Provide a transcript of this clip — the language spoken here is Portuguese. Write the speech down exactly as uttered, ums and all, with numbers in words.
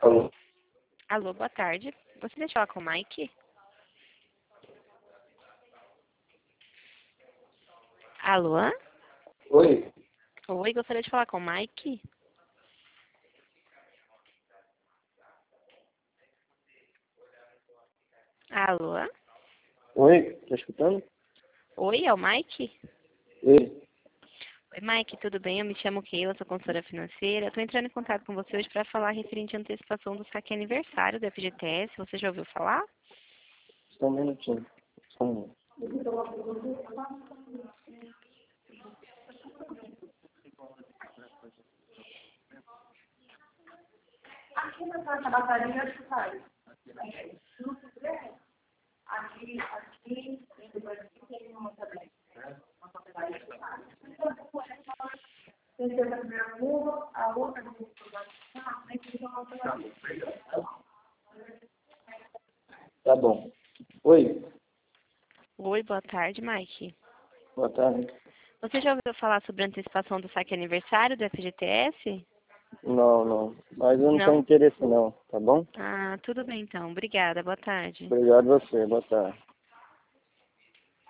Alô? Alô, boa tarde. Gostaria de falar com o Mike? Alô? Oi? Oi, gostaria de falar com o Mike? Alô? Oi? Tá escutando? Oi, é o Mike? Oi? Oi, Mike, tudo bem? Eu me chamo Keila, sou consultora financeira. Estou entrando em contato com você hoje para falar referente à antecipação do saque aniversário do F G T S. Você já ouviu falar? Só um minutinho. Só um minuto. Aqui na nossa bateria, acho que faz. Aqui, aqui, aqui tem uma também. Tem que ter a primeira curva, a outra curva. Tá bom. Oi? Oi, boa tarde, Mike. Boa tarde. Você já ouviu falar sobre a antecipação do saque aniversário do F G T S? Não, não. Mas eu não tenho Não? interesse não, tá bom? Ah, tudo bem então. Obrigada, boa tarde. Obrigado a você. Boa tarde.